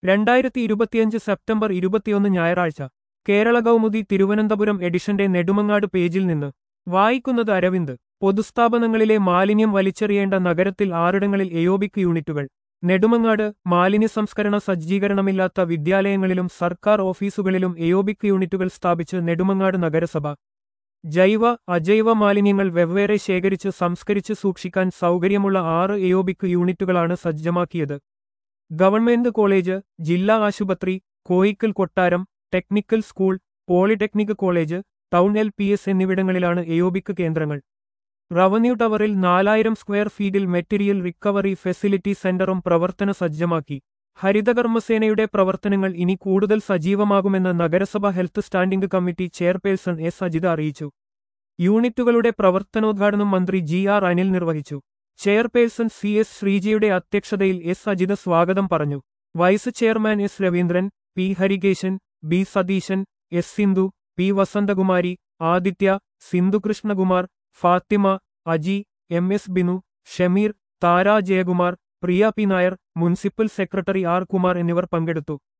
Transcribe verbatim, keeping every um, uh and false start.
രണ്ടായിരത്തി ഇരുപത്തിയഞ്ച് സെപ്റ്റംബർ ഇരുപത്തിയൊന്ന് ഞായറാഴ്ച കേരള കൗമുദി തിരുവനന്തപുരം എഡിഷന്റെ നെടുമങ്ങാട് പേജിൽ നിന്ന് വായിക്കുന്നത് അരവിന്ദ്. പൊതുസ്ഥാപനങ്ങളിലെ മാലിന്യം വലിച്ചെറിയേണ്ട നഗരത്തിൽ ആറിടങ്ങളിൽ എയോബിക് യൂണിറ്റുകൾ. നെടുമങ്ങാട് മാലിന്യ സംസ്കരണ സജ്ജീകരണമില്ലാത്ത വിദ്യാലയങ്ങളിലും സർക്കാർ ഓഫീസുകളിലും എയോബിക് യൂണിറ്റുകൾ സ്ഥാപിച്ച് നെടുമങ്ങാട് നഗരസഭ. ജൈവ അജൈവ മാലിന്യങ്ങൾ വെവ്വേറെ ശേഖരിച്ച് സംസ്കരിച്ച് സൂക്ഷിക്കാൻ സൗകര്യമുള്ള ആറ് എയോബിക് യൂണിറ്റുകളാണ് സജ്ജമാക്കിയത്. ഗവൺമെന്റ് കോളേജ്, ജില്ലാ ആശുപത്രി, കോയിക്കൽ കൊട്ടാരം, technical school, polytechnic college, town L P S എന്നിവിടങ്ങളിലാണ് എയോബിക് കേന്ദ്രങ്ങൾ. റവന്യൂ ടവറിൽ നാലായിരം സ്ക്വയർ ഫീറ്റിൽ മെറ്റീരിയൽ റിക്കവറി ഫെസിലിറ്റി സെന്ററും പ്രവർത്തന സജ്ജമാക്കി. ഹരിതകർമ്മസേനയുടെ പ്രവർത്തനങ്ങൾ ഇനി കൂടുതൽ സജീവമാകുമെന്ന് നഗരസഭ health standing committee chairperson S Ajitha അറിയിച്ചു. യൂണിറ്റുകളുടെ പ്രവർത്തനോദ്ഘാടനം മന്ത്രി ജി ആർ അനിൽ നിർവഹിച്ചു. ചെയർപേഴ്സൺ സി എസ് ശ്രീജയുടെ അധ്യക്ഷതയിൽ എസ് അജിത സ്വാഗതം പറഞ്ഞു. Vice chairman S Raveendran, P Harikesan, B Satheesan, S Sindhu, P Vasanthakumari, Aditya, Sindhukrishnakumar, Fathima, Aji, M S Binu, Shameer, Thara Jayakumar, Priya P Nair, municipal secretary R Kumar എന്നിവർ പങ്കെടുത്തു.